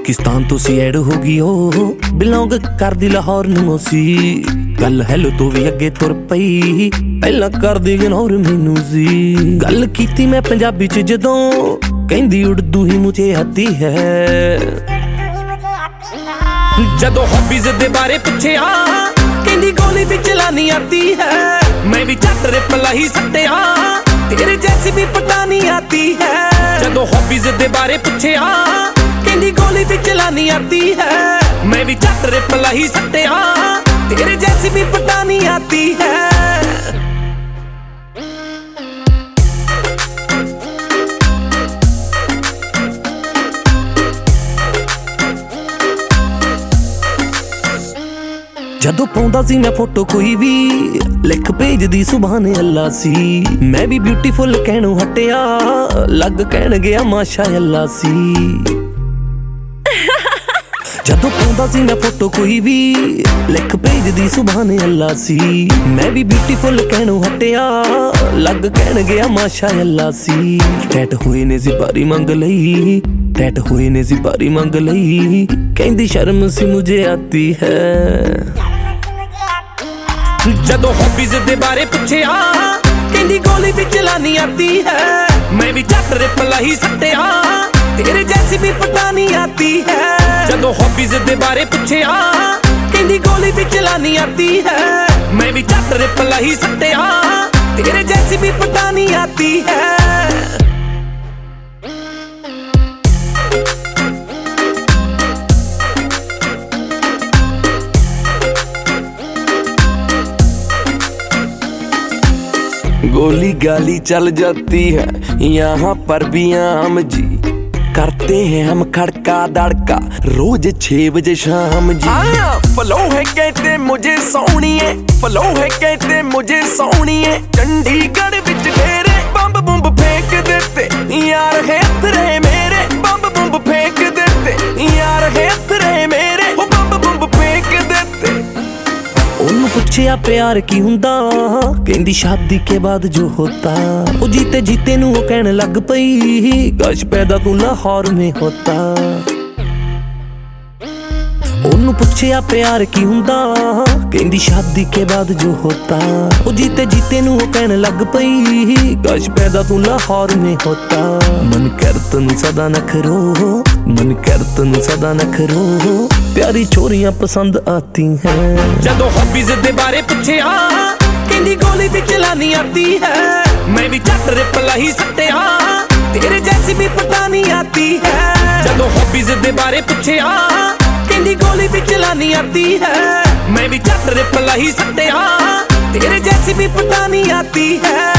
पाकिस्तान तो सी ऐड होगी ओ बिलोंग करदी लाहौर नूं सी गल हैलो तो भी अगे तुर पई पहला करदी इग्नोर मैनू सी गल कीती मैं पंजाबी च जदों कहंदी उर्दू ही मुझे आती है जदों हॉबीज दे बारे पुछया कहंदी गोली भी चलानी आती है मैं भी झट रिप्लाई ही सट्टिया तेरे जैसी भी पटानी आती है जदों हॉबीज दे बारे पुछया कहंदी गोली भी चलानी आती है मैं भी झट रिप्लाई ही सट्टिया तेरे जैसी भी पटानी आती है जदों पाउंदा सी मैं फोटो कोई भी लिख भेजदी सुभान अल्लाह सी मैं भी ब्यूटीफुल कहणों हटिया लग कहण गया माशा अल्लाह सी जदों पाउंदा सी मैं फोटो कोई भी लिख भेजदी सुभान अल्लाह सी मैं भी ब्यूटीफुल कहणों हटिया लग कहण गया माशा अल्लाह सी टैट हुए ने ज़िबारी मंग लई टैट हुए ने ज़िबारी मंग लई कहंदी शर्म सी मुझे आती है जदों हॉबीज दे बारे पुछया कहंदी गोली भी चलानी आती है मैं भी झट रिप्लाई ही सट्टिया तेरे जैसी भी पटानी आती है जदों हॉबीज दे बारे पुछया कहंदी गोली भी चलानी आती है मैं भी झट रिप्लाई ही सट्टिया तेरे जैसी भी पटानी आती है गोली गाली चल जाती है यहाँ पर भी आम जी करते हैं हम खड़का दड़का रोज 6 बजे शाम जी फलो है कहते मुझे सोनिए फलो है कहते मुझे सोनिए चंडीगढ़ बिच डेरे बंब बुंब फेंक देते यार है तेरे मेरे बंब बुंब फेंक देते यार है तेरे मेरे वो बंब बुंब फेंक देते उन्होंने पूछया प्यार की हुंदा कहंदी शादी के बाद जो होता वो जीते जीते नू वो कहने लग पई गश पैदा तू लाहौर में होता उन्होंने पूछया प्यार की हुंदा कहंदी शादी के बाद जो होता वो जीते जीते नू वो कहने लग पई गश पैदा तू लाहौर में होता मन कर तनु सदा नखरो मन कर तनु सदा नखरो प्यारी छोरियां पसंद आती हैं जदों हॉबीज दे बारे पुछया कहंदी गोली भी चलानी आती है मैं भी झट रिप्लाई ही सट्टिया तेरे जैसी भी पटानी आती है जदों हॉबीज दे बारे पुछया कहंदी गोली भी चलानी आती है मैं भी झट रिप्लाई ही सट्टिया तेरे जैसी भी पटानी आती है